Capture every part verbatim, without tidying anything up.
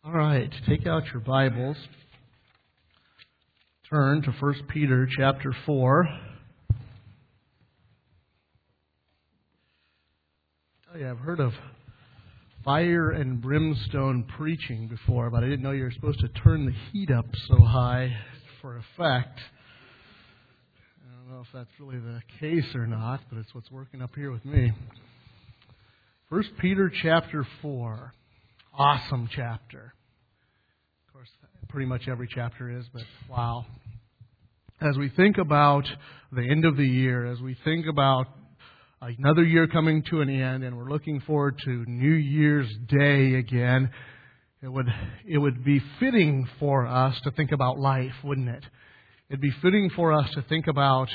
All right, take out your Bibles. Turn to First Peter chapter four. Oh yeah, I've heard of fire and brimstone preaching before, but I didn't know you were supposed to turn the heat up so high for effect. I don't know if that's really the case or not, but it's what's working up here with me. First Peter chapter four. Awesome chapter. Of course, pretty much every chapter is, but wow. As we think about the end of the year, as we think about another year coming to an end, and we're looking forward to New Year's Day again, it would it would be fitting for us to think about life, wouldn't it? It'd be fitting for us to think about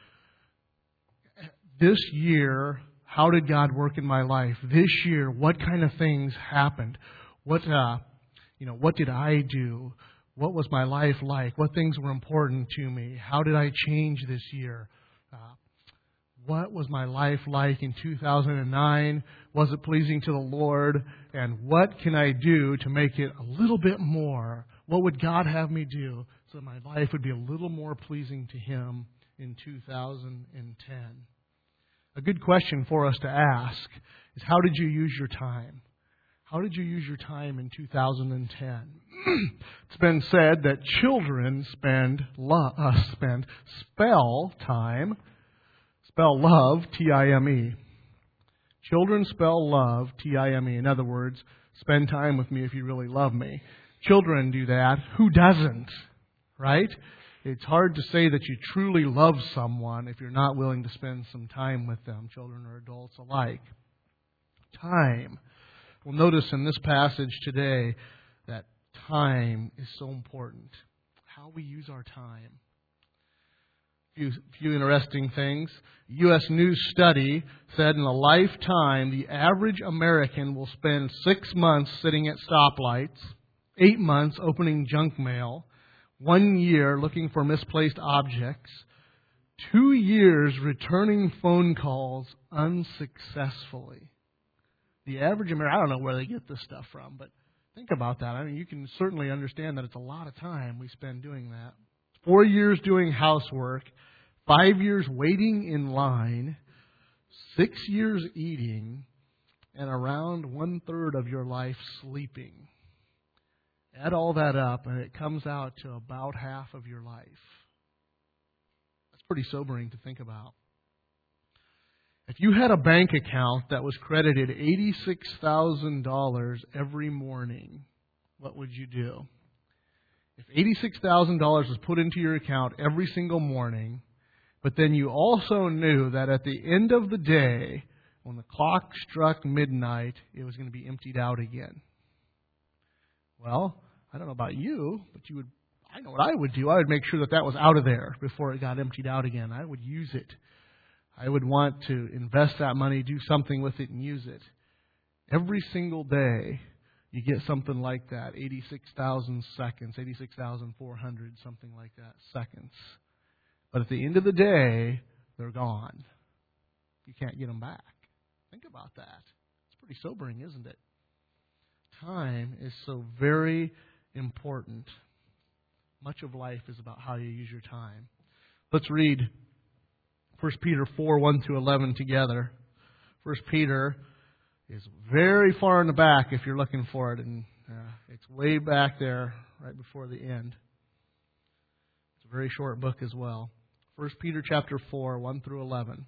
this year. How did God work in my life this year? What kind of things happened? What, uh, you know, what did I do? What was my life like? What things were important to me? How did I change this year? Uh, what was my life like in two thousand nine? Was it pleasing to the Lord? And what can I do to make it a little bit more? What would God have me do so that my life would be a little more pleasing to Him in two thousand ten? A good question for us to ask is, how did you use your time? How did you use your time in two thousand ten? It's been said that children spend lo- uh, spend spell time, spell love, T I M E. Children spell love, T I M E. In other words, spend time with me if you really love me. Children do that. Who doesn't? Right? It's hard to say that you truly love someone if you're not willing to spend some time with them, children or adults alike. Time. We'll notice in this passage today that time is so important. How we use our time. A few, few interesting things. U S News study said in a lifetime, the average American will spend six months sitting at stoplights, eight months opening junk mail, one year looking for misplaced objects, two years returning phone calls unsuccessfully. The average American, I don't know where they get this stuff from, but think about that. I mean, you can certainly understand that it's a lot of time we spend doing that. Four years doing housework, five years waiting in line, six years eating, and around one-third of your life sleeping. Add all that up, and it comes out to about half of your life. That's pretty sobering to think about. If you had a bank account that was credited eighty-six thousand dollars every morning, what would you do? If eighty-six thousand dollars was put into your account every single morning, but then you also knew that at the end of the day, when the clock struck midnight, it was going to be emptied out again. Well, I don't know about you, but you would. I know what I would do. I would make sure that that was out of there before it got emptied out again. I would use it. I would want to invest that money, do something with it, and use it. Every single day, you get something like that, eighty-six thousand seconds, eighty-six thousand four hundred, something like that, seconds. But at the end of the day, they're gone. You can't get them back. Think about that. It's pretty sobering, isn't it? Time is so very important. Much of life is about how you use your time. Let's read First Peter four, one through eleven together. First Peter is very far in the back if you're looking for it, and uh, it's way back there right before the end. It's a very short book as well. First Peter chapter four, one through eleven.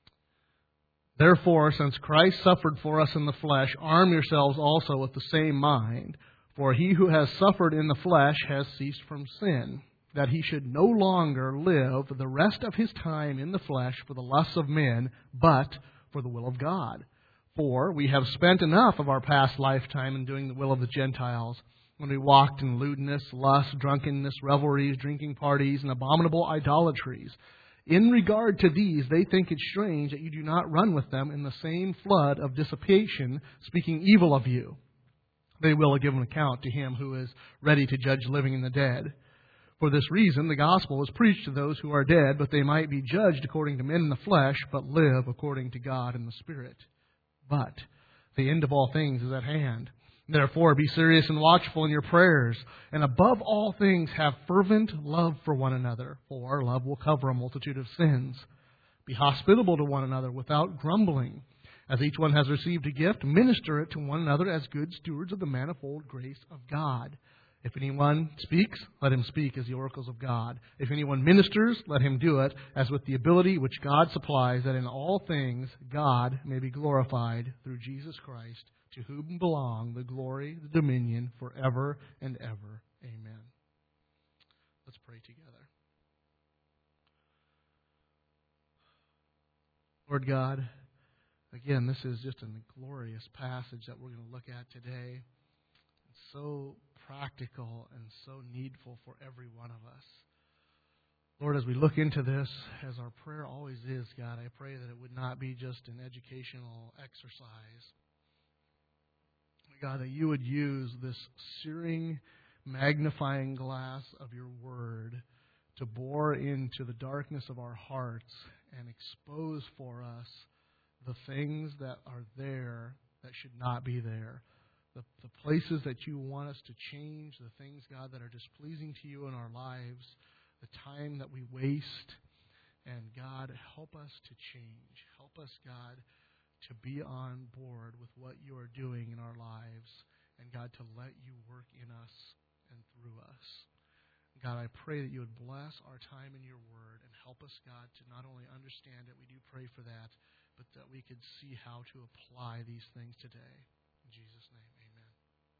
Therefore, since Christ suffered for us in the flesh, arm yourselves also with the same mind. For he who has suffered in the flesh has ceased from sin, that he should no longer live the rest of his time in the flesh for the lusts of men, but for the will of God. For we have spent enough of our past lifetime in doing the will of the Gentiles, when we walked in lewdness, lust, drunkenness, revelries, drinking parties, and abominable idolatries. In regard to these, they think it strange that you do not run with them in the same flood of dissipation, speaking evil of you. They will give an account to him who is ready to judge living and the dead. For this reason, the gospel was preached to those who are dead, but they might be judged according to men in the flesh, but live according to God in the Spirit. But the end of all things is at hand. Therefore, be serious and watchful in your prayers, and above all things have fervent love for one another, for love will cover a multitude of sins. Be hospitable to one another without grumbling. As each one has received a gift, minister it to one another as good stewards of the manifold grace of God. If anyone speaks, let him speak as the oracles of God. If anyone ministers, let him do it as with the ability which God supplies, that in all things God may be glorified through Jesus Christ, to whom belong the glory, the dominion, forever and ever. Amen. Let's pray together. Lord God, again, this is just a glorious passage that we're going to look at today. It's so practical and so needful for every one of us. Lord, as we look into this, as our prayer always is, God, I pray that it would not be just an educational exercise. God, that you would use this searing, magnifying glass of your word to bore into the darkness of our hearts and expose for us the things that are there that should not be there. The, the places that you want us to change, the things, God, that are displeasing to you in our lives, the time that we waste. And God, help us to change. Help us, God, to be on board with what you are doing in our lives. And God, to let you work in us and through us. God, I pray that you would bless our time in your word and help us, God, to not only understand it, we do pray for that, but that we could see how to apply these things today. In Jesus' name, amen.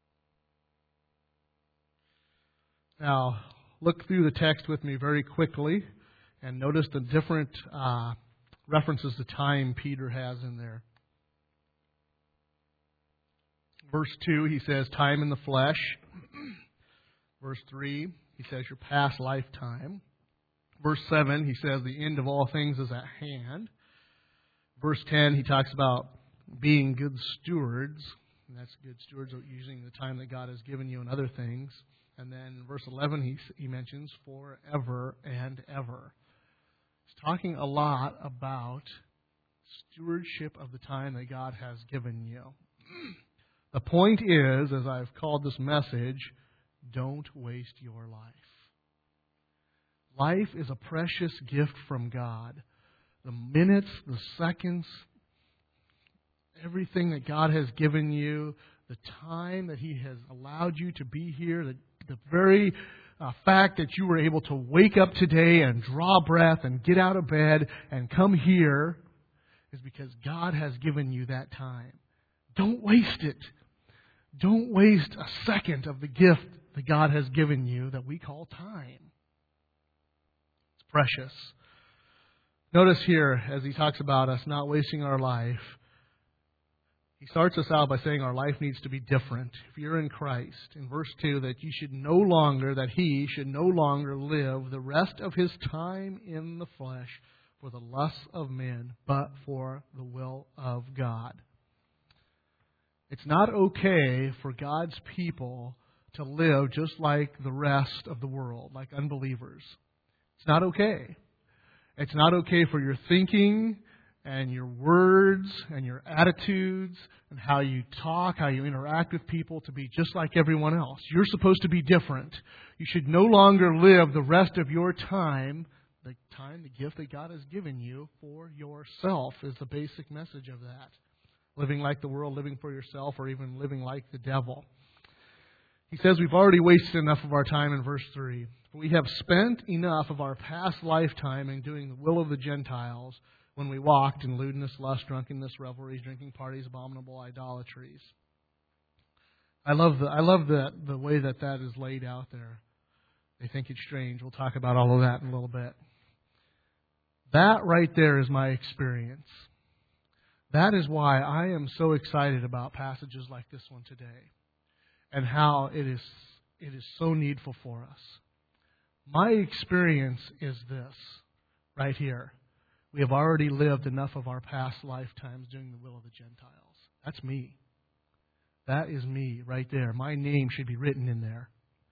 Now, look through the text with me very quickly and notice the different uh, references to time Peter has in there. Verse two, he says, time in the flesh. Verse three, he says, your past lifetime. Verse seven, he says, the end of all things is at hand. Verse ten, he talks about being good stewards. And that's good stewards using the time that God has given you and other things. And then verse eleven, he, he mentions forever and ever. He's talking a lot about stewardship of the time that God has given you. The point is, as I've called this message, don't waste your life. Life is a precious gift from God. The minutes, the seconds, everything that God has given you, the time that He has allowed you to be here, the, the very uh, fact that you were able to wake up today and draw breath and get out of bed and come here is because God has given you that time. Don't waste it. Don't waste a second of the gift that God has given you that we call time. It's precious. Notice here, as he talks about us not wasting our life, he starts us out by saying our life needs to be different. If you're in Christ, in verse two, that you should no longer, that he should no longer live the rest of his time in the flesh for the lusts of men, but for the will of God. It's not okay for God's people to live just like the rest of the world, like unbelievers. It's not okay. It's not okay for your thinking and your words and your attitudes and how you talk, how you interact with people to be just like everyone else. You're supposed to be different. You should no longer live the rest of your time, the time, the gift that God has given you, for yourself is the basic message of that. Living like the world, living for yourself, or even living like the devil. He says we've already wasted enough of our time in verse three. We have spent enough of our past lifetime in doing the will of the Gentiles when we walked in lewdness, lust, drunkenness, revelries, drinking parties, abominable idolatries. I love the I love the the way that that is laid out there. They think it's strange. We'll talk about all of that in a little bit. That right there is my experience. That is why I am so excited about passages like this one today and how it is it is so needful for us. My experience is this right here. We have already lived enough of our past lifetimes doing the will of the Gentiles. That's me. That is me right there. My name should be written in there.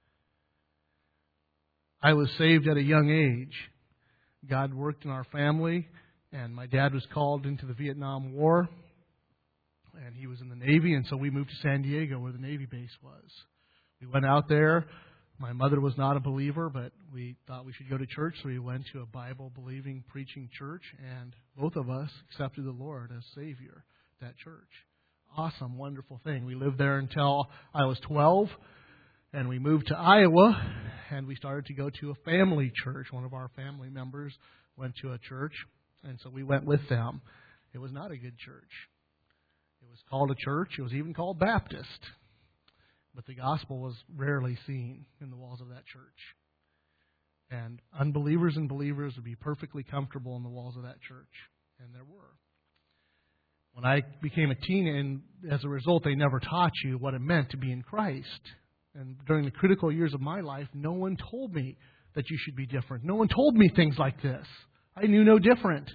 I was saved at a young age. God worked in our family, and my dad was called into the Vietnam War. And he was in the Navy, and so we moved to San Diego where the Navy base was. We went out there. My mother was not a believer, but we thought we should go to church, so we went to a Bible-believing, preaching church, and both of us accepted the Lord as Savior at that church. Awesome, wonderful thing. We lived there until I was twelve, and we moved to Iowa, and we started to go to a family church. One of our family members went to a church, and so we went with them. It was not a good church. It was called a church. It was even called Baptist. But the gospel was rarely seen in the walls of that church. And unbelievers and believers would be perfectly comfortable in the walls of that church. And there were. When I became a teen, and as a result, they never taught you what it meant to be in Christ. And during the critical years of my life, no one told me that you should be different. No one told me things like this. I knew no different.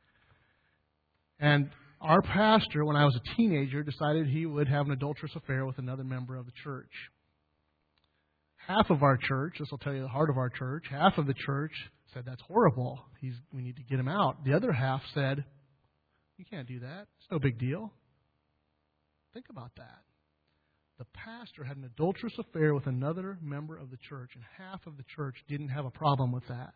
And our pastor, when I was a teenager, decided he would have an adulterous affair with another member of the church. Half of our church, this will tell you the heart of our church, half of the church said, that's horrible. He's, we need to get him out. The other half said, you can't do that. It's no big deal. Think about that. The pastor had an adulterous affair with another member of the church, and half of the church didn't have a problem with that.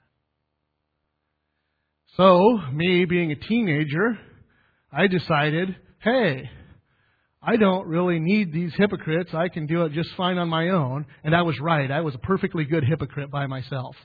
So, me being a teenager, I decided, hey, I don't really need these hypocrites. I can do it just fine on my own. And I was right. I was a perfectly good hypocrite by myself.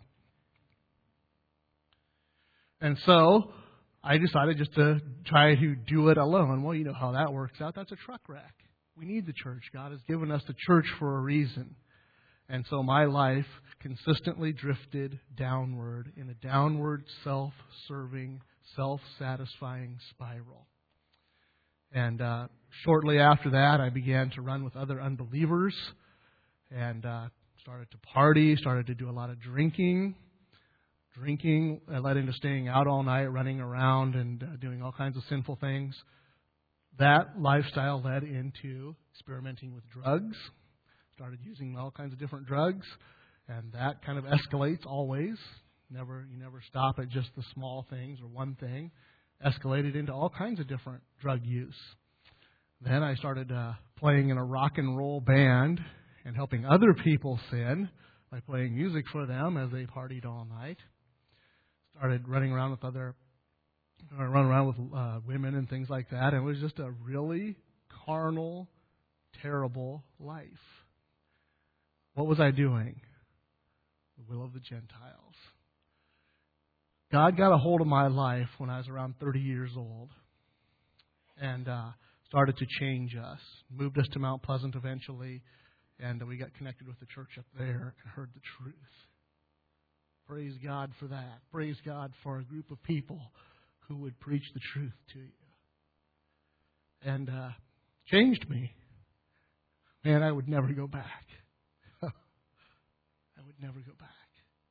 And so I decided just to try to do it alone. Well, you know how that works out. That's a truck wreck. We need the church. God has given us the church for a reason. And so my life consistently drifted downward in a downward, self-serving, self-satisfying spiral. And uh, shortly after that, I began to run with other unbelievers and uh, started to party, started to do a lot of drinking. Drinking led into staying out all night, running around, and uh, doing all kinds of sinful things. That lifestyle led into experimenting with drugs. Started using all kinds of different drugs, and that kind of escalates always. Never, you never stop at just the small things or one thing. Escalated into all kinds of different drug use. Then I started uh, playing in a rock and roll band and helping other people sin by playing music for them as they partied all night. Started running around with other, uh, running around with uh, women and things like that. And it was just a really carnal, terrible life. What was I doing? The will of the Gentiles. God got a hold of my life when I was around thirty years old and uh, started to change us. Moved us to Mount Pleasant eventually, and we got connected with the church up there and heard the truth. Praise God for that. Praise God for a group of people who would preach the truth to you. And uh, changed me. Man, I would never go back. I would never go back.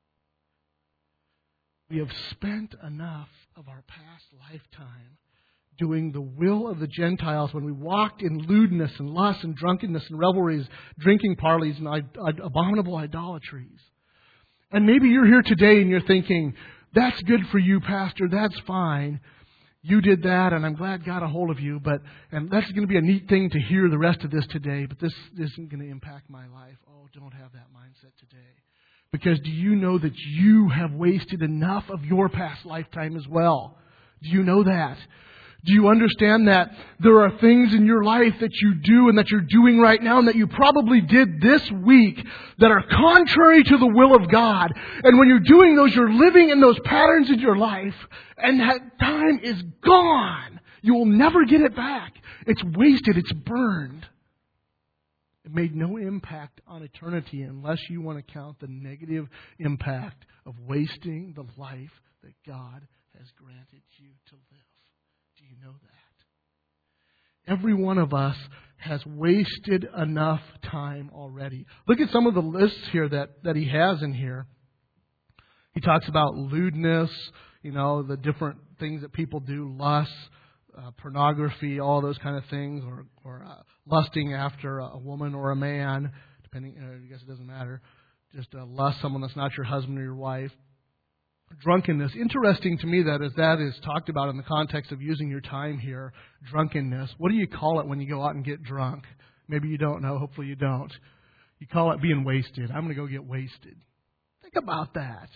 We have spent enough of our past lifetime doing the will of the Gentiles when we walked in lewdness and lust and drunkenness and revelries, drinking parties and abominable idolatries. And maybe you're here today and you're thinking, that's good for you, Pastor, that's fine. You did that and I'm glad God got a hold of you, but and that's going to be a neat thing to hear the rest of this today, but this isn't going to impact my life. Oh, don't have that mindset today. Because do you know that you have wasted enough of your past lifetime as well? Do you know that? Do you understand that there are things in your life that you do and that you're doing right now and that you probably did this week that are contrary to the will of God? And when you're doing those, you're living in those patterns in your life and that time is gone. You will never get it back. It's wasted. It's burned. It made no impact on eternity unless you want to count the negative impact of wasting the life that God has granted you to live. Do you know that? Every one of us has wasted enough time already. Look at some of the lists here that, that he has in here. He talks about lewdness, you know, the different things that people do, lust, Uh, pornography, all those kind of things, or, or uh, lusting after a woman or a man, depending, uh, I guess it doesn't matter. Just uh, lust someone that's not your husband or your wife. drunkenness. Interesting to me that as that is talked about in the context of using your time here, drunkenness. What do you call it when you go out and get drunk? Maybe you don't know. Hopefully you don't. You call it being wasted. I'm going to go get wasted. Think about that.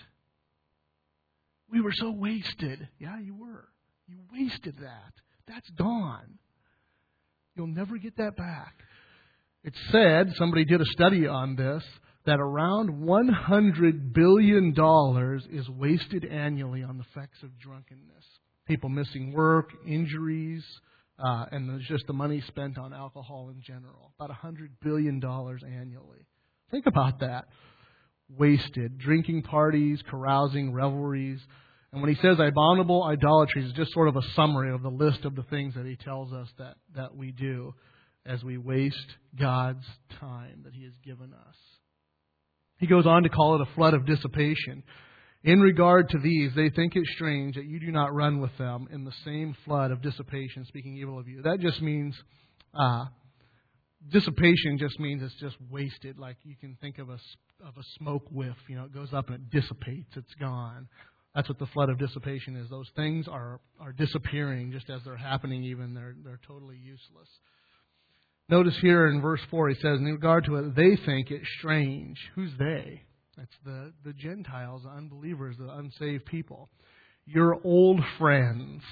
We were so wasted. Yeah, you were. You wasted that. That's gone. You'll never get that back. It's said, somebody did a study on this, that around one hundred billion dollars is wasted annually on the effects of drunkenness. People missing work, injuries, uh, and there's just the money spent on alcohol in general. About one hundred billion dollars annually. Think about that. Wasted. Drinking parties, carousing, revelries. And when he says abominable idolatries, it's just sort of a summary of the list of the things that he tells us that, that we do as we waste God's time that He has given us. He goes on to call it a flood of dissipation. In regard to these, they think it strange that you do not run with them in the same flood of dissipation, speaking evil of you. That just means, uh, dissipation just means it's just wasted. Like you can think of a, of a smoke whiff. You know, it goes up and it dissipates. It's gone. That's what the flood of dissipation is. Those things are, are disappearing just as they're happening even. They're, they're totally useless. Notice here in verse four, he says, in regard to it, they think it strange. Who's they? That's the, the Gentiles, the unbelievers, the unsaved people. Your old friends.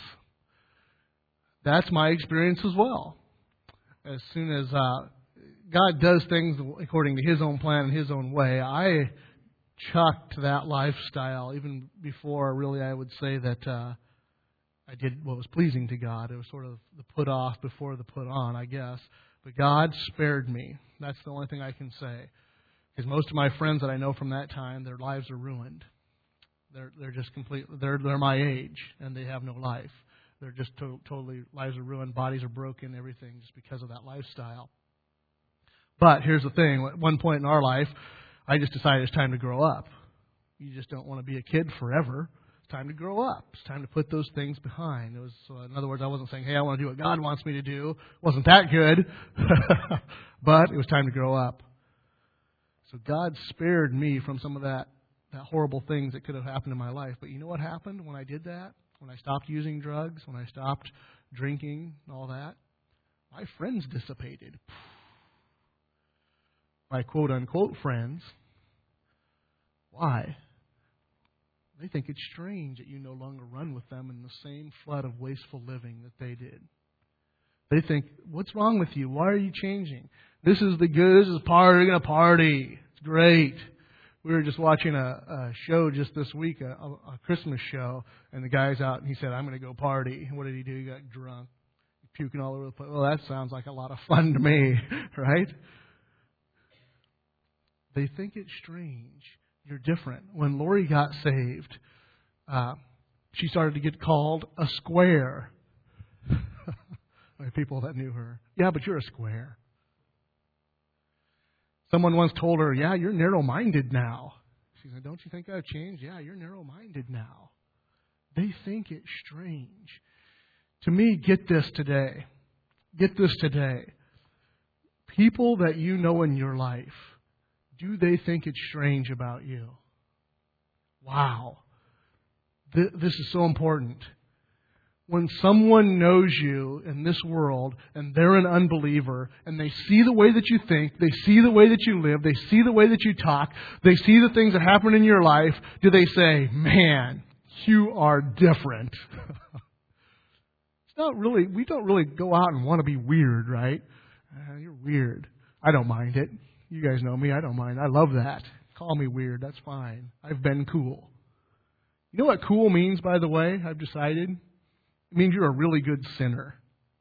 That's my experience as well. As soon as uh, God does things according to His own plan and His own way, I chucked that lifestyle even before really I would say that uh, I did what was pleasing to God. It was sort of the put off before the put on, I guess. But God spared me. That's the only thing I can say. Because most of my friends that I know from that time, their lives are ruined. They're they're just completely, they're, they're my age, and they have no life. They're just to, totally, lives are ruined, bodies are broken, everything, just because of that lifestyle. But here's the thing. At one point in our life, I just decided it's time to grow up. You just don't want to be a kid forever. It's time to grow up. It's time to put those things behind. It was, uh, in other words, I wasn't saying, hey, I want to do what God wants me to do. It wasn't that good. But it was time to grow up. So God spared me from some of that, that horrible things that could have happened in my life. But you know what happened when I did that? When I stopped using drugs, when I stopped drinking and all that? My friends dissipated. My quote-unquote friends. Why? They think it's strange that you no longer run with them in the same flood of wasteful living that they did. They think, what's wrong with you? Why are you changing? This is the good, this is party, we're going to party. It's great. We were just watching a, a show just this week, a, a Christmas show, and the guy's out and he said, I'm going to go party. What did he do? He got drunk, puking all over the place. Well, that sounds like a lot of fun to me, right? They think it's strange. You're different. When Lori got saved, uh, she started to get called a square. By people that knew her. Yeah, but you're a square. Someone once told her, yeah, you're narrow-minded now. She said, don't you think I've changed? Yeah, you're narrow-minded now. They think it's strange. To me, get this today. Get this today. People that you know in your life, do they think it's strange about you? Wow. Th- this is so important. When someone knows you in this world and they're an unbeliever and they see the way that you think, they see the way that you live, they see the way that you talk, they see the things that happen in your life, do they say, man, you are different? It's not really, we don't really go out and want to be weird, right? Uh, you're weird. I don't mind it. You guys know me. I don't mind. I love that. Call me weird. That's fine. I've been cool. You know what cool means, by the way? I've decided. It means you're a really good sinner.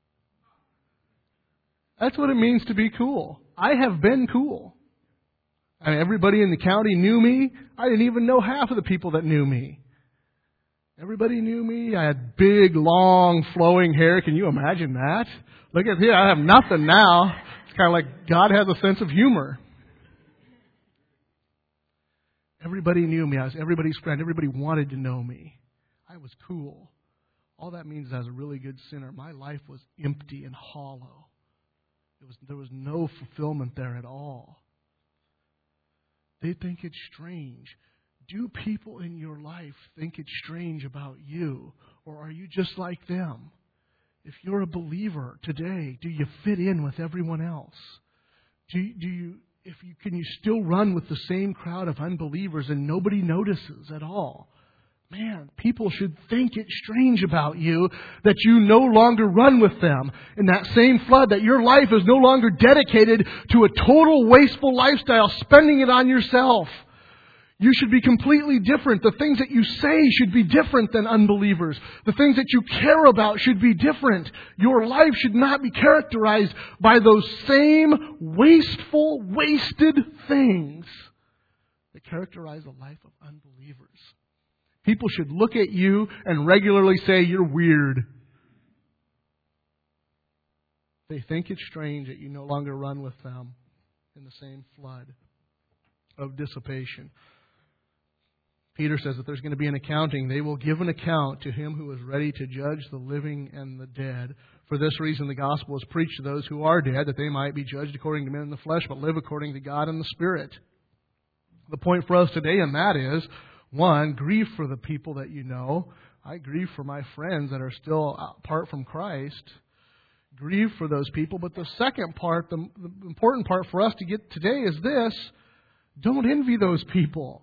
That's what it means to be cool. I have been cool. I mean, everybody in the county knew me. I didn't even know half of the people that knew me. Everybody knew me. I had big, long, flowing hair. Can you imagine that? Look at here. I have nothing now. It's kind of like God has a sense of humor. Everybody knew me. I was everybody's friend. Everybody wanted to know me. I was cool. All that means is I was a really good sinner. My life was empty and hollow. It was, there was no fulfillment there at all. They think it's strange. do people in your life think it's strange about you? Or are you just like them? If you're a believer today, do you fit in with everyone else? Do you, do you, if you, can you still run with the same crowd of unbelievers and nobody notices at all? Man, people should think it's strange about you that you no longer run with them in that same flood, that your life is no longer dedicated to a total wasteful lifestyle, spending it on yourself. You should be completely different. The things that you say should be different than unbelievers. The things that you care about should be different. Your life should not be characterized by those same wasteful, wasted things that characterize the life of unbelievers. People should look at you and regularly say, you're weird. They think it's strange that you no longer run with them in the same flood of dissipation. Peter says that there's going to be an accounting. They will give an account to Him who is ready to judge the living and the dead. For this reason, the gospel is preached to those who are dead, that they might be judged according to men in the flesh, but live according to God in the Spirit. The point for us today, and that is, one, grieve for the people that you know. I grieve for my friends that are still apart from Christ. Grieve for those people. But the second part, the, the important part for us to get today is this: don't envy those people.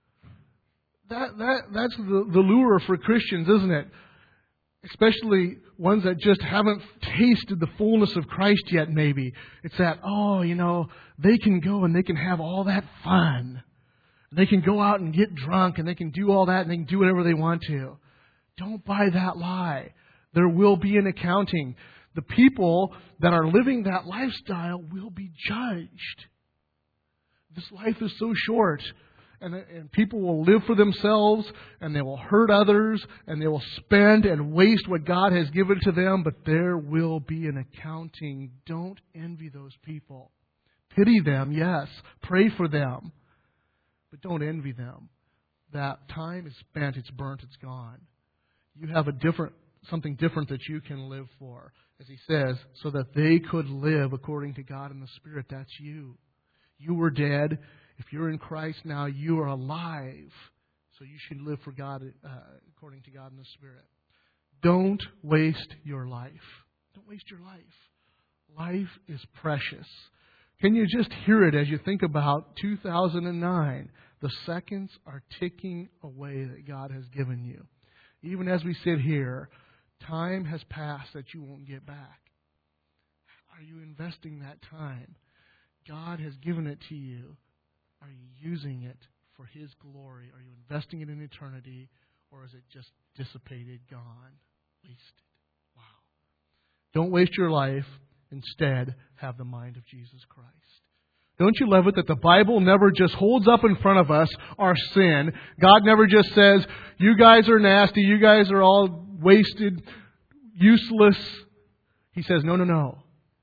That that that's the, the lure for Christians, isn't it? Especially ones that just haven't tasted the fullness of Christ yet, maybe. It's that, oh, you know, they can go and they can have all that fun. They can go out and get drunk and they can do all that and they can do whatever they want to. Don't buy that lie. There will be an accounting. The people that are living that lifestyle will be judged. This life is so short. And, and people will live for themselves, and they will hurt others, and they will spend and waste what God has given to them, but there will be an accounting. Don't envy those people. Pity them, yes. Pray for them. But don't envy them. That time is spent, it's burnt, it's gone. You have a different, something different that you can live for. As he says, so that they could live according to God in the Spirit. That's you. You were dead. If you're in Christ now, you are alive. So you should live for God uh, according to God in the Spirit. Don't waste your life. Don't waste your life. Life is precious. Can you just hear it as you think about two thousand nine? The seconds are ticking away that God has given you. Even as we sit here, time has passed that you won't get back. Are you investing that time? God has given it to you. Are you using it for His glory? Are you investing it in eternity? Or is it just dissipated, gone, wasted? Wow. Don't waste your life. Instead, have the mind of Jesus Christ. Don't you love it that the Bible never just holds up in front of us our sin? God never just says, you guys are nasty, you guys are all wasted, useless. He says, no, no, no.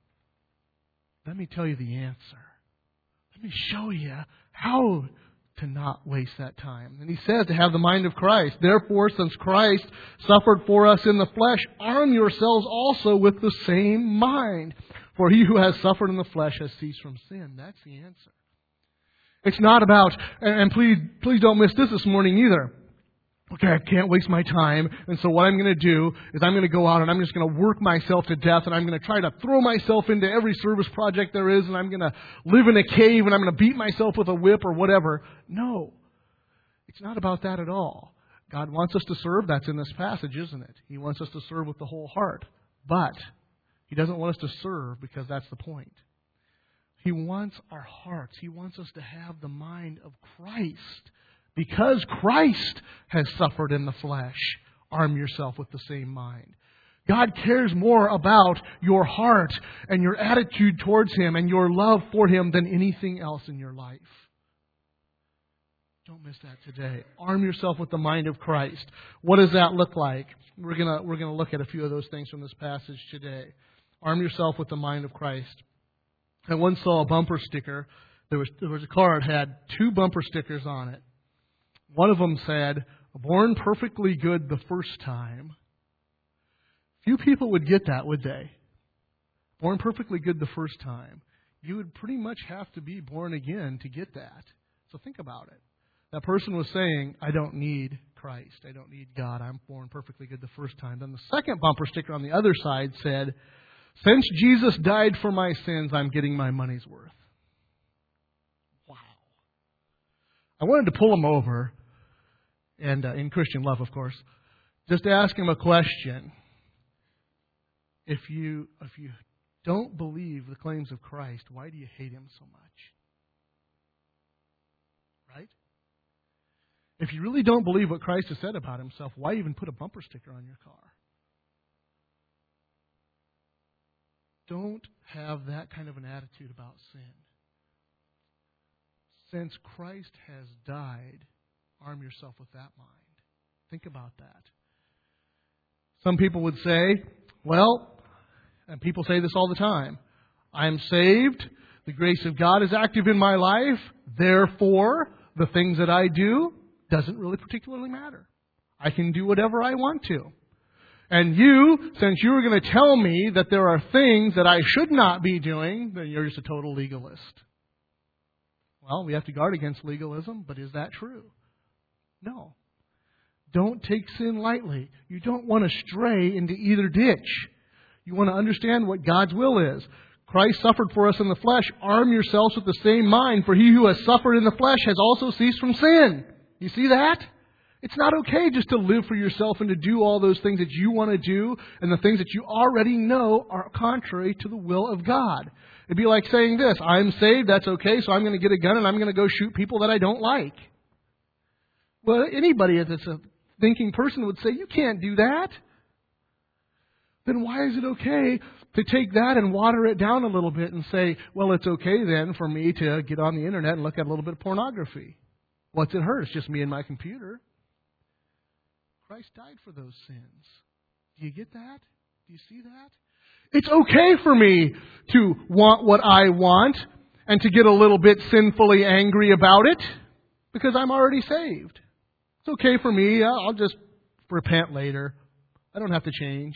Let me tell you the answer. Let me show you how to not waste that time. And he says to have the mind of Christ. Therefore, since Christ suffered for us in the flesh, arm yourselves also with the same mind. For he who has suffered in the flesh has ceased from sin. That's the answer. It's not about, and please, please don't miss this this morning either. Okay, I can't waste my time, and so what I'm going to do is I'm going to go out and I'm just going to work myself to death, and I'm going to try to throw myself into every service project there is, and I'm going to live in a cave, and I'm going to beat myself with a whip or whatever. No, it's not about that at all. God wants us to serve. That's in this passage, isn't it? He wants us to serve with the whole heart. But He doesn't want us to serve because that's the point. He wants our hearts. He wants us to have the mind of Christ. Because Christ has suffered in the flesh, arm yourself with the same mind. God cares more about your heart and your attitude towards Him and your love for Him than anything else in your life. Don't miss that today. Arm yourself with the mind of Christ. What does that look like? We're gonna we're gonna look at a few of those things from this passage today. Arm yourself with the mind of Christ. I once saw a bumper sticker. There was there was a car that had two bumper stickers on it. One of them said, "Born perfectly good the first time." Few people would get that, would they? Born perfectly good the first time. You would pretty much have to be born again to get that. So think about it. That person was saying, I don't need Christ. I don't need God. I'm born perfectly good the first time. Then the second bumper sticker on the other side said, since Jesus died for my sins, I'm getting my money's worth. Wow. I wanted to pull him over, and uh, in Christian love, of course, just ask him a question. If you, if you don't believe the claims of Christ, why do you hate Him so much? Right? If you really don't believe what Christ has said about Himself, why even put a bumper sticker on your car? Don't have that kind of an attitude about sin. Since Christ has died, arm yourself with that mind. Think about that. Some people would say, well, and people say this all the time, I'm saved, the grace of God is active in my life, therefore, the things that I do doesn't really particularly matter. I can do whatever I want to. And you, since you were going to tell me that there are things that I should not be doing, then you're just a total legalist. Well, we have to guard against legalism, but is that true? No. Don't take sin lightly. You don't want to stray into either ditch. You want to understand what God's will is. Christ suffered for us in the flesh. Arm yourselves with the same mind, for he who has suffered in the flesh has also ceased from sin. You see that? It's not okay just to live for yourself and to do all those things that you want to do and the things that you already know are contrary to the will of God. It'd be like saying this, I'm saved, that's okay, so I'm going to get a gun and I'm going to go shoot people that I don't like. Well, anybody that's a thinking person would say, you can't do that. Then why is it okay to take that and water it down a little bit and say, well, it's okay then for me to get on the internet and look at a little bit of pornography? What's it hurt? It's just me and my computer. Christ died for those sins. Do you get that? Do you see that? It's okay for me to want what I want and to get a little bit sinfully angry about it because I'm already saved. It's okay for me. I'll just repent later. I don't have to change.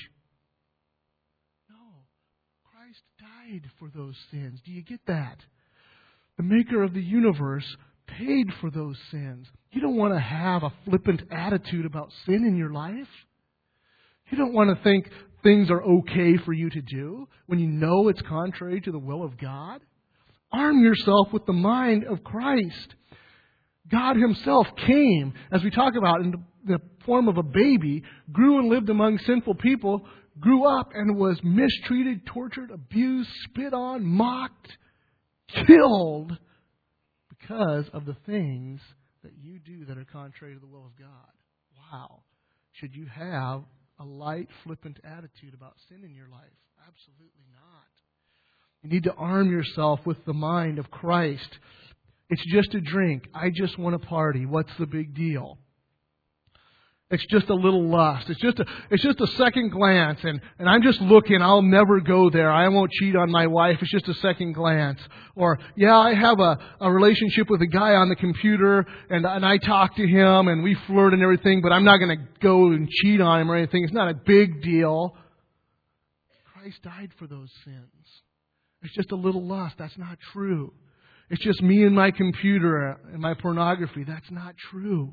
Died for those sins. Do you get that? The maker of the universe paid for those sins. You don't want to have a flippant attitude about sin in your life. You don't want to think things are okay for you to do when you know it's contrary to the will of God. Arm yourself with the mind of Christ. God Himself came, as we talk about, in the form of a baby, grew and lived among sinful people, grew up and was mistreated, tortured, abused, spit on, mocked, killed because of the things that you do that are contrary to the will of God. Wow. Should you have a light, flippant attitude about sin in your life? Absolutely not. You need to arm yourself with the mind of Christ. It's just a drink. I just want to party. What's the big deal? It's just a little lust. It's just a, it's just a second glance. And, and I'm just looking. I'll never go there. I won't cheat on my wife. It's just a second glance. Or, yeah, I have a, a relationship with a guy on the computer and, and I talk to him and we flirt and everything, but I'm not going to go and cheat on him or anything. It's not a big deal. Christ died for those sins. It's just a little lust. That's not true. It's just me and my computer and my pornography. That's not true.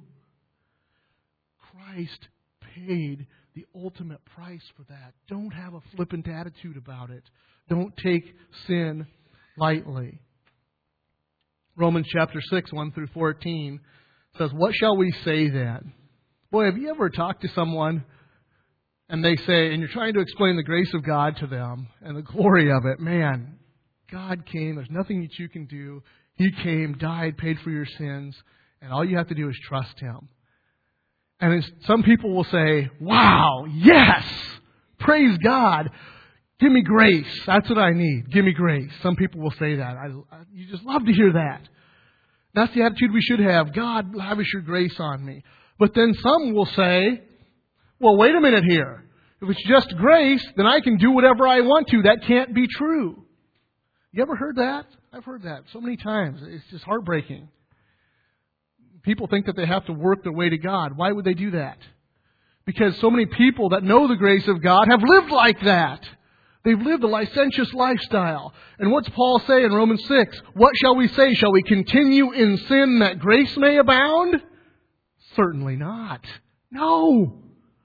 Christ paid the ultimate price for that. Don't have a flippant attitude about it. Don't take sin lightly. Romans chapter six, one through fourteen says, what shall we say then? Boy, have you ever talked to someone and they say, and you're trying to explain the grace of God to them and the glory of it. Man, God came. There's nothing that you can do. He came, died, paid for your sins, and all you have to do is trust Him. And some people will say, wow, yes, praise God. Give me grace. That's what I need. Give me grace. Some people will say that. I, I, you just love to hear that. That's the attitude we should have. God, lavish your grace on me. But then some will say, well, wait a minute here. If it's just grace, then I can do whatever I want to. That can't be true. You ever heard that? I've heard that so many times. It's just heartbreaking. People think that they have to work their way to God. Why would they do that? Because so many people that know the grace of God have lived like that. They've lived a licentious lifestyle. And what's Paul say in Romans six? What shall we say? Shall we continue in sin that grace may abound? Certainly not. No.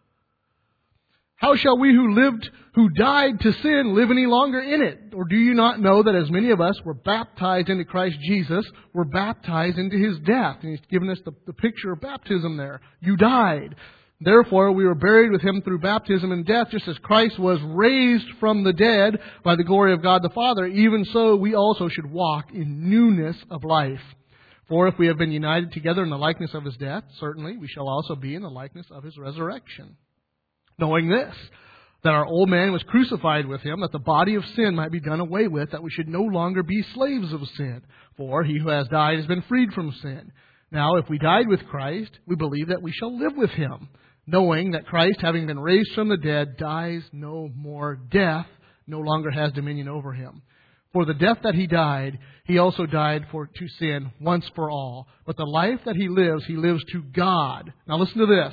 How shall we who lived, who died to sin, live any longer in it? Or do you not know that as many of us were baptized into Christ Jesus, were baptized into His death? And He's given us the, the picture of baptism there. You died. Therefore, we were buried with Him through baptism in death, just as Christ was raised from the dead by the glory of God the Father. Even so, we also should walk in newness of life. For if we have been united together in the likeness of His death, certainly we shall also be in the likeness of His resurrection. Knowing this, that our old man was crucified with Him, that the body of sin might be done away with, that we should no longer be slaves of sin. For he who has died has been freed from sin. Now, if we died with Christ, we believe that we shall live with Him, knowing that Christ, having been raised from the dead, dies no more. Death no longer has dominion over Him. For the death that He died, He also died for to sin once for all. But the life that He lives, He lives to God. Now listen to this.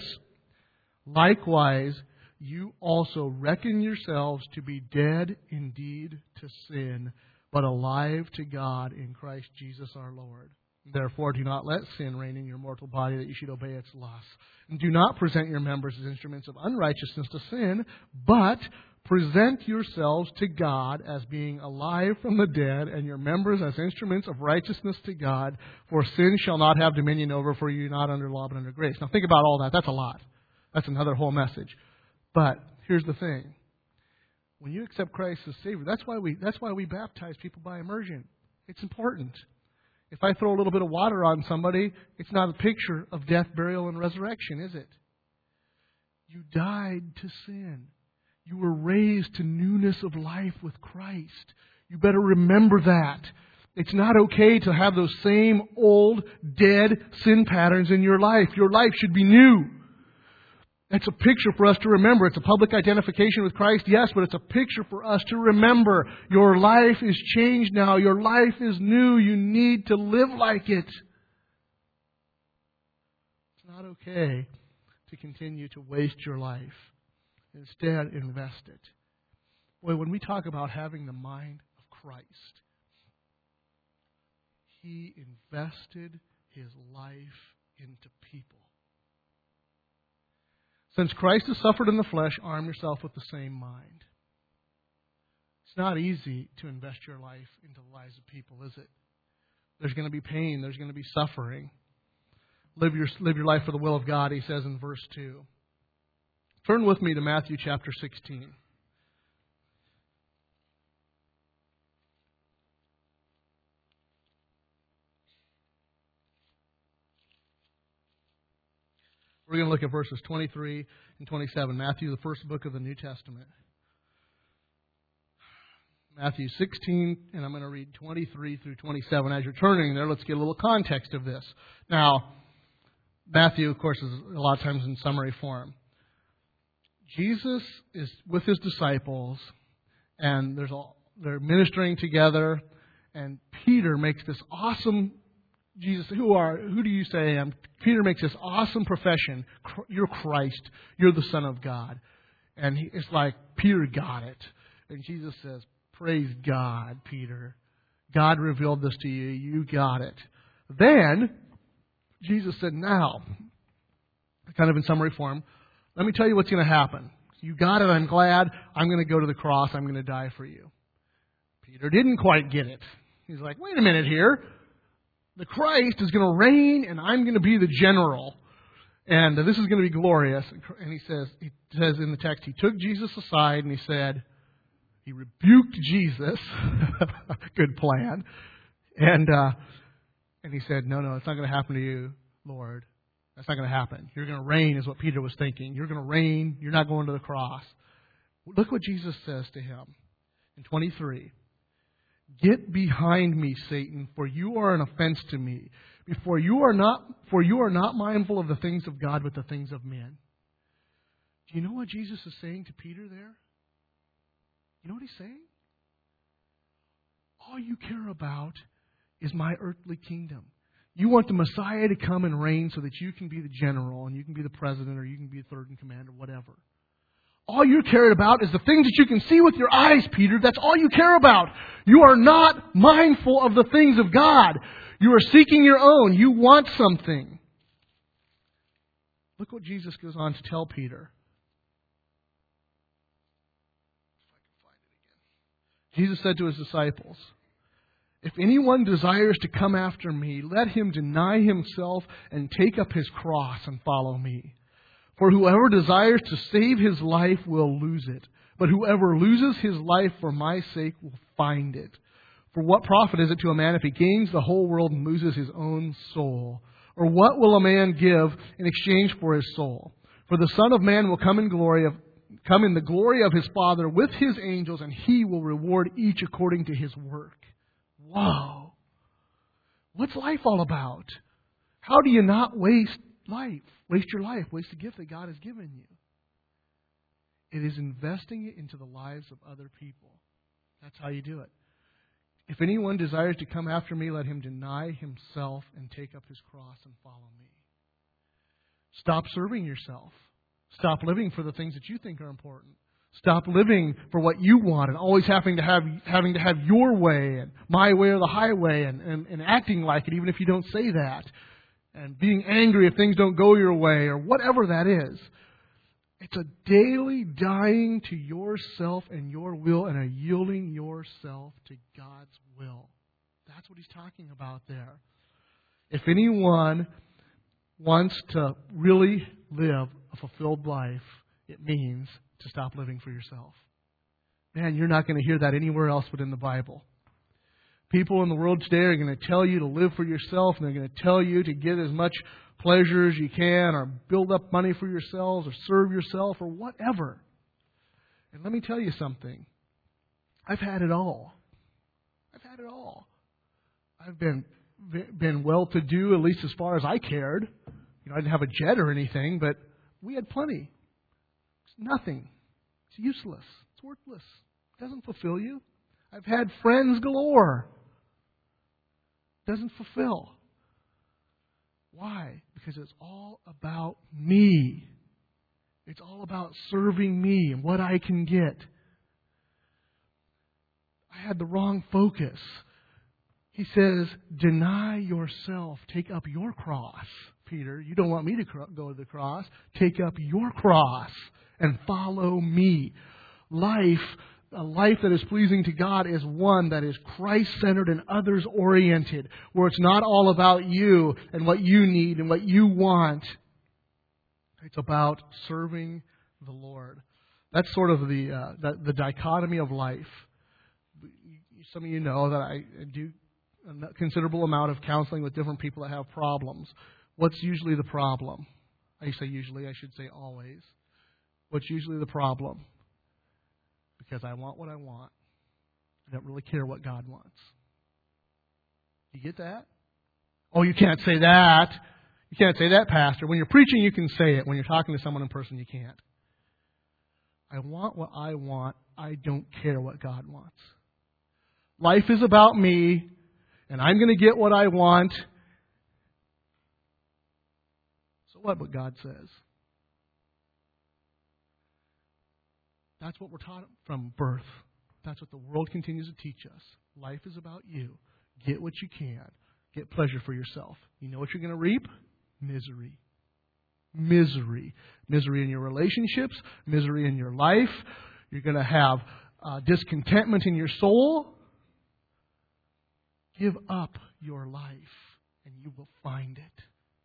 Likewise, you also reckon yourselves to be dead indeed to sin, but alive to God in Christ Jesus our Lord. Therefore, do not let sin reign in your mortal body, that you should obey its lusts. And do not present your members as instruments of unrighteousness to sin, but present yourselves to God as being alive from the dead, and your members as instruments of righteousness to God. For sin shall not have dominion over, for you are not under law but under grace. Now think about all that. That's a lot. That's another whole message. But here's the thing. When you accept Christ as Savior, that's why we that's why we baptize people by immersion. It's important. If I throw a little bit of water on somebody, it's not a picture of death, burial, and resurrection, is it? You died to sin. You were raised to newness of life with Christ. You better remember that. It's not okay to have those same old, dead sin patterns in your life. Your life should be new. It's a picture for us to remember. It's a public identification with Christ, yes, but it's a picture for us to remember. Your life is changed now. Your life is new. You need to live like it. It's not okay to continue to waste your life. Instead, invest it. Boy, when we talk about having the mind of Christ, He invested His life into people. Since Christ has suffered in the flesh, arm yourself with the same mind. It's not easy to invest your life into the lives of people, is it? There's going to be pain. There's going to be suffering. Live your, live your life for the will of God, he says in verse two. Turn with me to Matthew chapter sixteen. We're going to look at verses twenty-three and twenty-seven. Matthew, the first book of the New Testament. Matthew sixteen, and I'm going to read twenty-three through twenty-seven. As you're turning there, let's get a little context of this. Now, Matthew, of course, is a lot of times in summary form. Jesus is with His disciples, and there's all, they're ministering together, and Peter makes this awesome Jesus, who are who do you say I am? Peter makes this awesome profession. You're Christ. You're the Son of God. And he, it's like, Peter got it. And Jesus says, praise God, Peter. God revealed this to you. You got it. Then, Jesus said, now, kind of in summary form, let me tell you what's going to happen. You got it. I'm glad. I'm going to go to the cross. I'm going to die for you. Peter didn't quite get it. He's like, wait a minute here. The Christ is going to reign, and I'm going to be the general. And this is going to be glorious. And he says, he says in the text, he took Jesus aside and he said, he rebuked Jesus. Good plan. And uh, and he said, no, no, it's not going to happen to you, Lord. That's not going to happen. You're going to reign is what Peter was thinking. You're going to reign. You're not going to the cross. Look what Jesus says to him in twenty-three. Get behind me, Satan, for you are an offense to me. For you are not, for you are not mindful of the things of God, but the things of men. Do you know what Jesus is saying to Peter there? You know what he's saying? All you care about is my earthly kingdom. You want the Messiah to come and reign so that you can be the general and you can be the president or you can be the third in command or whatever. All you care about is the things that you can see with your eyes, Peter. That's all you care about. You are not mindful of the things of God. You are seeking your own. You want something. Look what Jesus goes on to tell Peter. Jesus said to His disciples, "If anyone desires to come after me, let him deny himself and take up his cross and follow me. For whoever desires to save his life will lose it. But whoever loses his life for my sake will find it. For what profit is it to a man if he gains the whole world and loses his own soul? Or what will a man give in exchange for his soul? For the Son of Man will come in glory of come in the glory of his Father with his angels, and He will reward each according to his work." Whoa! What's life all about? How do you not waste life? Waste your life. Waste the gift that God has given you. It is investing it into the lives of other people. That's how you do it. If anyone desires to come after me, let him deny himself and take up his cross and follow me. Stop serving yourself. Stop living for the things that you think are important. Stop living for what you want and always having to have having to have your way and my way or the highway and, and, and acting like it even if you don't say that. And being angry if things don't go your way or whatever that is. It's a daily dying to yourself and your will and a yielding yourself to God's will. That's what He's talking about there. If anyone wants to really live a fulfilled life, it means to stop living for yourself. Man, you're not going to hear that anywhere else but in the Bible. People in the world today are going to tell you to live for yourself, and they're going to tell you to get as much pleasure as you can, or build up money for yourselves, or serve yourself, or whatever. And let me tell you something. I've had it all. I've had it all. I've been been well-to-do, at least as far as I cared. You know, I didn't have a jet or anything, but we had plenty. It's nothing. It's useless. It's worthless. It doesn't fulfill you. I've had friends galore. Doesn't fulfill. Why? Because it's all about me. It's all about serving me and what I can get. I had the wrong focus. He says, deny yourself. Take up your cross. Peter, you don't want me to go to the cross. Take up your cross and follow me. Life, a life that is pleasing to God is one that is Christ-centered and others-oriented, where it's not all about you and what you need and what you want. It's about serving the Lord. That's sort of the uh, the, the dichotomy of life. Some of you know that I do a considerable amount of counseling with different people that have problems. What's usually the problem? I say usually, I should say always. What's usually the problem? Because I want what I want. I don't really care what God wants. You get that? Oh, you can't say that. You can't say that, Pastor. When you're preaching, you can say it. When you're talking to someone in person, you can't. I want what I want. I don't care what God wants. Life is about me, and I'm going to get what I want. So what what God says? That's what we're taught from birth. That's what the world continues to teach us. Life is about you. Get what you can. Get pleasure for yourself. You know what you're going to reap? Misery. Misery. Misery in your relationships. Misery in your life. You're going to have uh, discontentment in your soul. Give up your life and you will find it.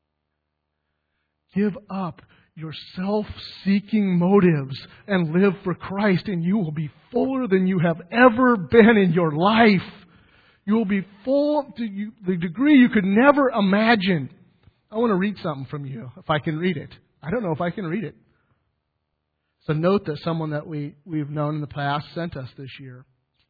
Give up your self-seeking motives and live for Christ, and you will be fuller than you have ever been in your life. You will be full to the degree you could never imagine. I want to read something from you, if I can read it. I don't know if I can read it. It's a note that someone that we, we've known in the past sent us this year.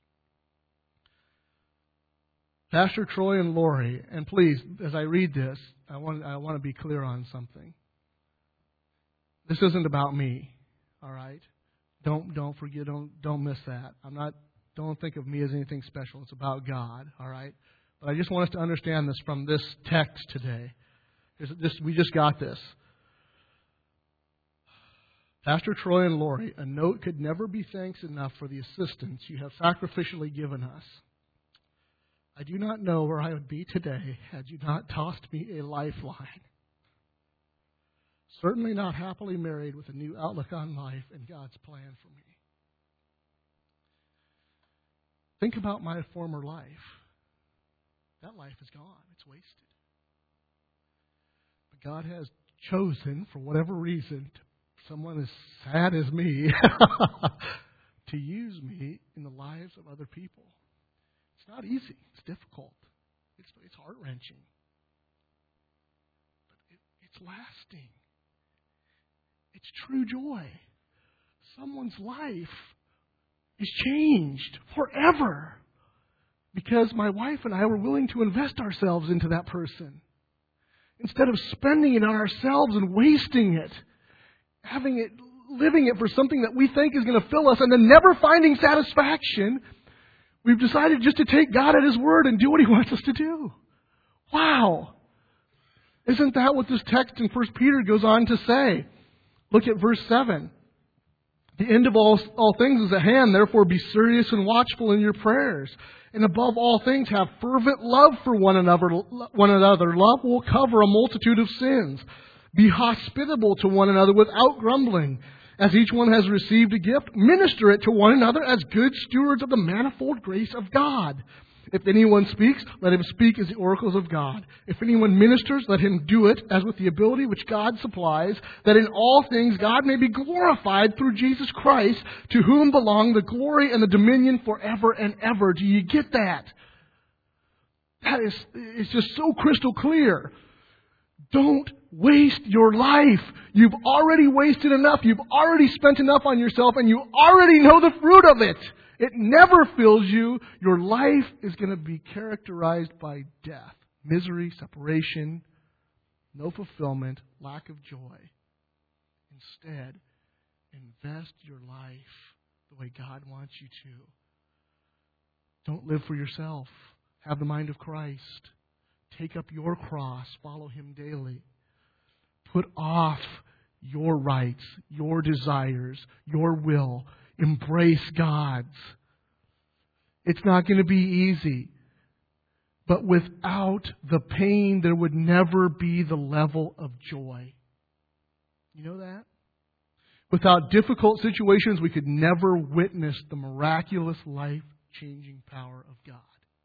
Pastor Troy and Lori, and please, as I read this, I want, I want to be clear on something. This isn't about me, all right? Don't don't forget, don't don't miss that. I'm not. Don't think of me as anything special. It's about God, all right? But I just want us to understand this from this text today. This, we just got this. Pastor Troy and Lori, a note could never be thanks enough for the assistance you have sacrificially given us. I do not know where I would be today had you not tossed me a lifeline. Certainly not happily married with a new outlook on life and God's plan for me. Think about my former life. That life is gone. It's wasted. But God has chosen, for whatever reason, someone as sad as me to use me in the lives of other people. It's not easy. It's difficult. It's, it's heart-wrenching. But it, it's lasting. It's true joy. Someone's life is changed forever because my wife and I were willing to invest ourselves into that person. Instead of spending it on ourselves and wasting it, having it, living it for something that we think is going to fill us and then never finding satisfaction, we've decided just to take God at His word and do what He wants us to do. Wow! Isn't that what this text in First Peter goes on to say? Look at verse seven. The end of all, all things is at hand, therefore be serious and watchful in your prayers. And above all things have fervent love for one another. One another. Love will cover a multitude of sins. Be hospitable to one another without grumbling. As each one has received a gift, minister it to one another as good stewards of the manifold grace of God. If anyone speaks, let him speak as the oracles of God. If anyone ministers, let him do it as with the ability which God supplies, that in all things God may be glorified through Jesus Christ, to whom belong the glory and the dominion forever and ever. Do you get that? That is, it's just so crystal clear. Don't waste your life. You've already wasted enough. You've already spent enough on yourself, and you already know the fruit of it. It never fills you. Your life is going to be characterized by death, misery, separation, no fulfillment, lack of joy. Instead, invest your life the way God wants you to. Don't live for yourself. Have the mind of Christ. Take up your cross. Follow Him daily. Put off your rights, your desires, your will. Embrace God's. It's not going to be easy. But without the pain, there would never be the level of joy. You know that? Without difficult situations, we could never witness the miraculous, life-changing power of God.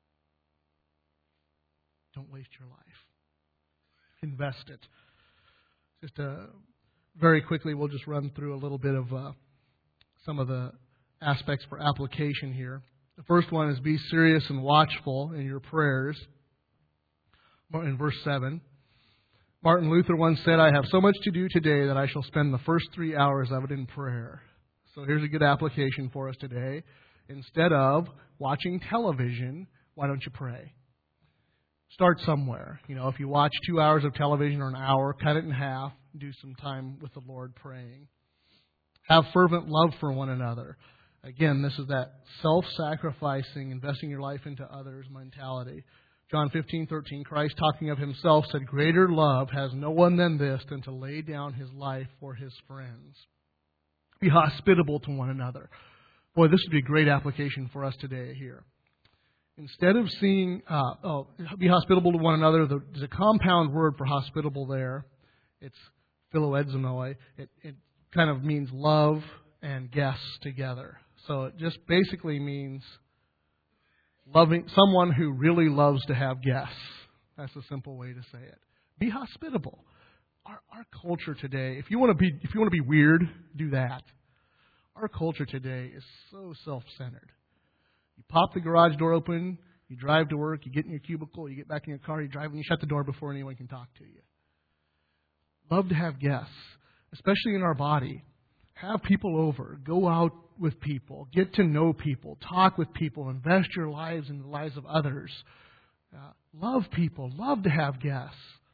Don't waste your life. Invest it. Just uh, very quickly, we'll just run through a little bit of uh, some of the aspects for application here. The first one is be serious and watchful in your prayers. In verse seven, Martin Luther once said, I have so much to do today that I shall spend the first three hours of it in prayer. So here's a good application for us today. Instead of watching television, why don't you pray? Start somewhere. You know, if you watch two hours of television or an hour, cut it in half. Do some time with the Lord praying. Have fervent love for one another. Again, this is that self-sacrificing, investing your life into others mentality. John fifteen thirteen, Christ talking of Himself said, greater love has no one than this, than to lay down His life for His friends. Be hospitable to one another. Boy, this would be a great application for us today here. Instead of seeing, uh, oh, be hospitable to one another, there's a compound word for hospitable there. It's philoedzomoi. It, it kind of means love and guests together. So it just basically means loving someone who really loves to have guests. That's a simple way to say it. Be hospitable. Our, our culture today, if you want to be, if you want to be weird, do that. Our culture today is so self-centered. You pop the garage door open, you drive to work, you get in your cubicle, you get back in your car, you drive, and you shut the door before anyone can talk to you. Love to have guests, especially in our body. Have people over. Go out with people. Get to know people. Talk with people. Invest your lives in the lives of others. Uh, love people. Love to have guests.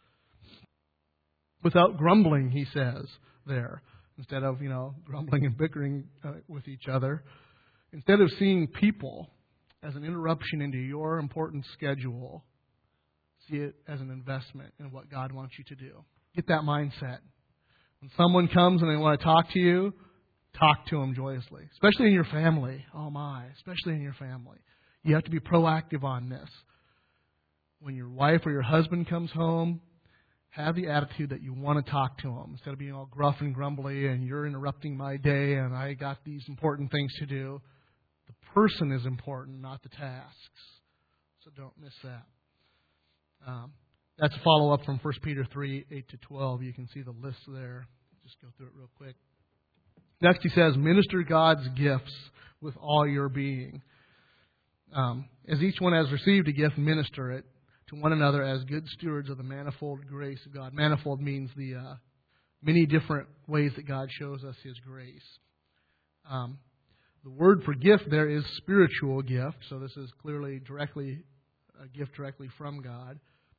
Without grumbling, he says there. Instead of, you know, grumbling and bickering uh, with each other. Instead of seeing people as an interruption into your important schedule, see it as an investment in what God wants you to do. Get that mindset. When someone comes and they want to talk to you, talk to them joyously. Especially in your family. Oh my, especially in your family. You have to be proactive on this. When your wife or your husband comes home, have the attitude that you want to talk to them. Instead of being all gruff and grumbly and you're interrupting my day and I got these important things to do. The person is important, not the tasks. So don't miss that. Um, that's a follow-up from First Peter three, eight to twelve. You can see the list there. Just go through it real quick. Next he says, minister God's gifts with all your being. Um, as each one has received a gift, minister it to one another as good stewards of the manifold grace of God. Manifold means the uh, many different ways that God shows us His grace. Um, the word for gift there is spiritual gift, so this is clearly directly a gift directly from God.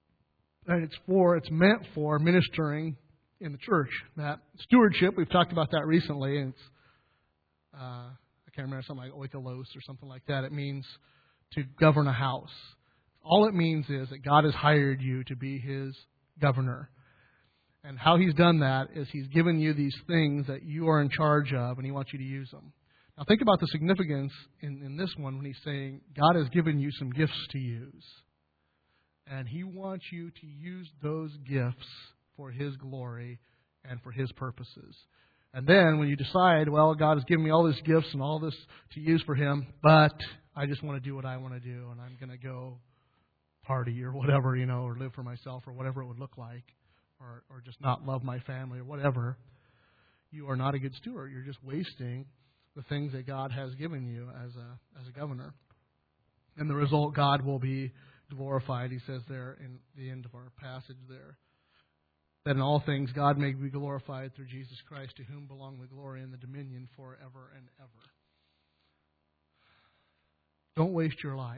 And it's for it's meant for ministering in the church. That stewardship, we've talked about that recently, and it's uh, I can't remember, something like oikolos or something like that. It means to govern a house. All it means is that God has hired you to be His governor. And how He's done that is He's given you these things that you are in charge of, and He wants you to use them. Now think about the significance in, in this one when He's saying God has given you some gifts to use. And He wants you to use those gifts for His glory and for His purposes. And then when you decide, well, God has given me all these gifts and all this to use for Him, but I just want to do what I want to do, and I'm going to go party or whatever, you know, or live for myself or whatever it would look like, or, or just not love my family or whatever, you are not a good steward. You're just wasting the things that God has given you as a as a governor. And the result, God will be glorified, he says there in the end of our passage there. That in all things God may be glorified through Jesus Christ, to whom belong the glory and the dominion forever and ever. Don't waste your life.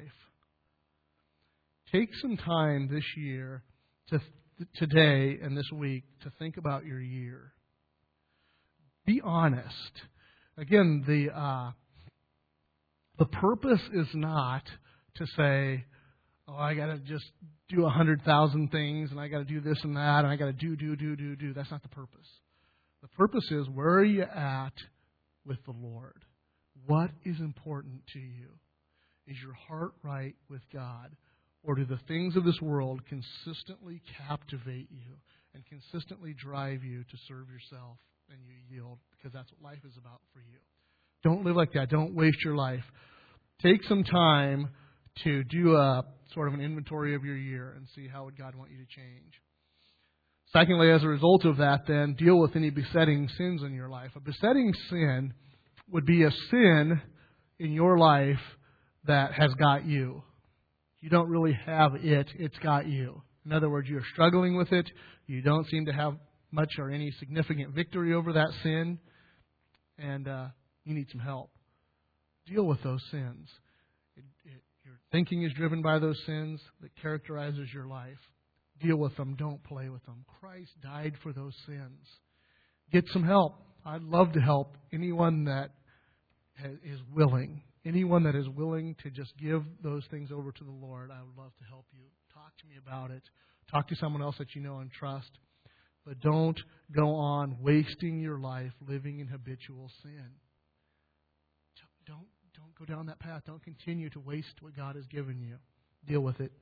Take some time this year, to today and this week, to think about your year. Be honest. Again, the uh, the purpose is not to say, oh, I got to just do a hundred thousand things, and I got to do this and that, and I got to do, do, do, do, do. That's not the purpose. The purpose is, where are you at with the Lord? What is important to you? Is your heart right with God? Or do the things of this world consistently captivate you and consistently drive you to serve yourself and you yield? Because that's what life is about for you. Don't live like that. Don't waste your life. Take some time to do a sort of an inventory of your year and see how would God want you to change. Secondly, as a result of that, then, deal with any besetting sins in your life. A besetting sin would be a sin in your life that has got you. You don't really have it, it's got you. In other words, you're struggling with it. You don't seem to have much or any significant victory over that sin. And uh, you need some help. Deal with those sins. It, it, your thinking is driven by those sins that characterizes your life. Deal with them. Don't play with them. Christ died for those sins. Get some help. I'd love to help anyone that is willing. Anyone that is willing to just give those things over to the Lord, I would love to help you. Talk to me about it. Talk to someone else that you know and trust. But don't go on wasting your life living in habitual sin. Don't, don't go down that path. Don't continue to waste what God has given you. Deal with it.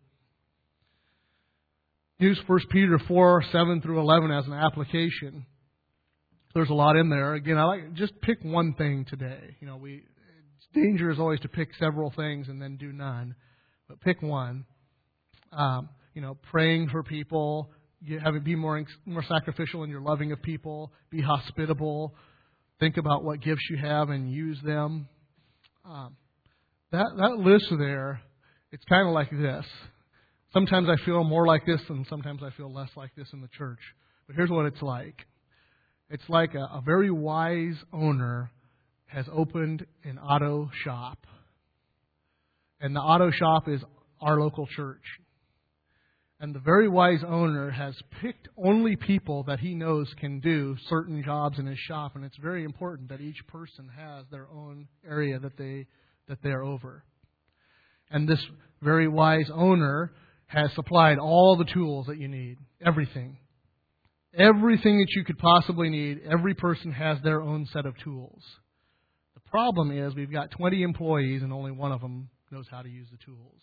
Use First Peter four, seven through eleven as an application. There's a lot in there. Again, I like just pick one thing today. You know, we danger is always to pick several things and then do none. But pick one. Um, you know, praying for people, you have it be more more sacrificial in your loving of people, be hospitable, think about what gifts you have and use them. Um, that that list there, it's kind of like this. Sometimes I feel more like this, and sometimes I feel less like this in the church. But here's what it's like. It's like a, a very wise owner has opened an auto shop. And the auto shop is our local church. And the very wise owner has picked only people that he knows can do certain jobs in his shop. And it's very important that each person has their own area that they that they're over. And this very wise owner has supplied all the tools that you need, everything. Everything that you could possibly need, every person has their own set of tools. The problem is we've got twenty employees and only one of them knows how to use the tools.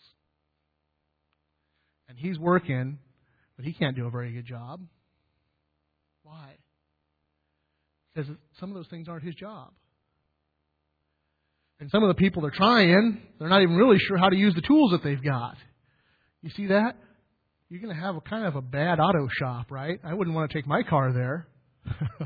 And he's working, but he can't do a very good job. Why? Because some of those things aren't his job. And some of the people are trying, they're not even really sure how to use the tools that they've got. You see that? You're going to have a kind of a bad auto shop, right? I wouldn't want to take my car there. The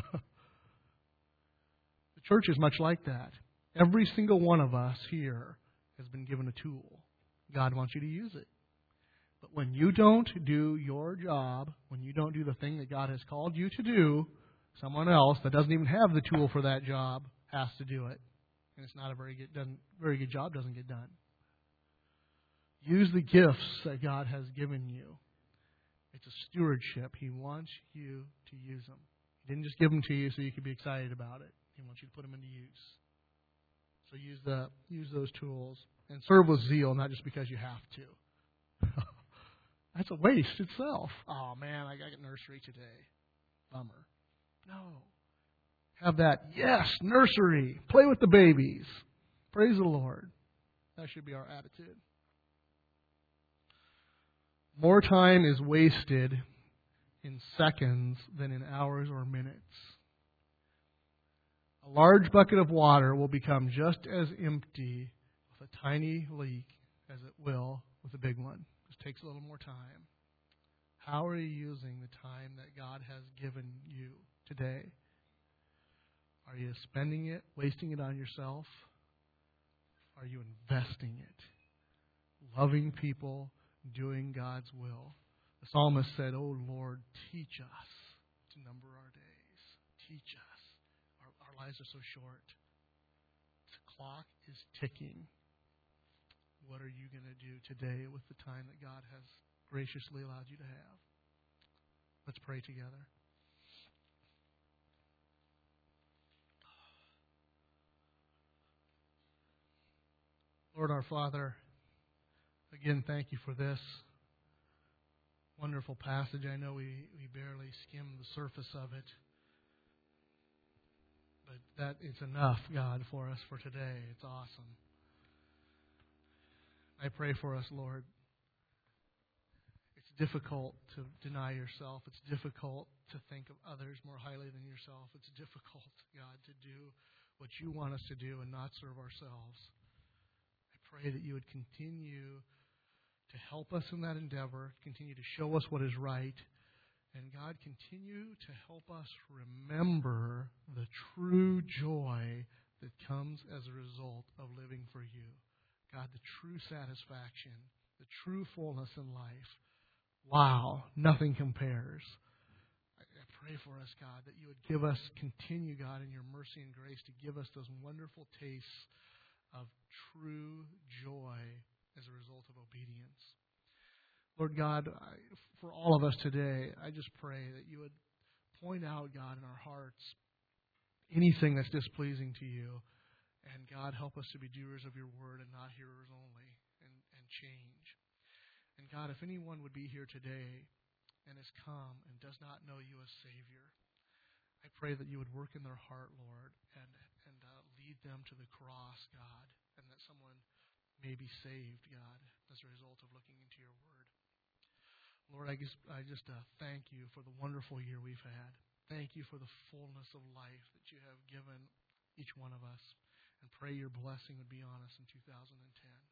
church is much like that. Every single one of us here has been given a tool. God wants you to use it. But when you don't do your job, when you don't do the thing that God has called you to do, someone else that doesn't even have the tool for that job has to do it. And it's not a very good, doesn't, very good job, doesn't get done. Use the gifts that God has given you. It's a stewardship. He wants you to use them. He didn't just give them to you so you could be excited about it. He wants you to put them into use. So use the use those tools and serve with zeal, not just because you have to. That's a waste itself. Oh man, I got nursery today. Bummer. No. Have that, yes, nursery. Play with the babies. Praise the Lord. That should be our attitude. More time is wasted in seconds than in hours or minutes. A large bucket of water will become just as empty with a tiny leak as it will with a big one. It takes a little more time. How are you using the time that God has given you today? Are you spending it, wasting it on yourself? Are you investing it? Loving people, doing God's will. The psalmist said, "Oh Lord, teach us to number our days. Teach us. Our, our lives are so short. The clock is ticking. What are you going to do today with the time that God has graciously allowed you to have?" Let's pray together. Lord our Father, again, thank you for this wonderful passage. I know we, we barely skimmed the surface of it, but that is enough, God, for us for today. It's awesome. I pray for us, Lord. It's difficult to deny yourself. It's difficult to think of others more highly than yourself. It's difficult, God, to do what you want us to do and not serve ourselves. I pray that you would continue to help us in that endeavor, continue to show us what is right, and God, continue to help us remember the true joy that comes as a result of living for you. God, the true satisfaction, the true fullness in life. Wow, nothing compares. I, I pray for us, God, that you would give us, continue, God, in your mercy and grace, to give us those wonderful tastes of true joy as a result of obedience. Lord God, I, for all of us today, I just pray that you would point out, God, in our hearts anything that's displeasing to you. And God, help us to be doers of your word and not hearers only, and, and change. And God, if anyone would be here today and has come and does not know you as Savior, I pray that you would work in their heart, Lord, and, and uh, lead them to the cross, God, and that someone may be saved, God, as a result of looking into your word. Lord, I just, I just uh, thank you for the wonderful year we've had. Thank you for the fullness of life that you have given each one of us. And pray your blessing would be on us in two thousand ten.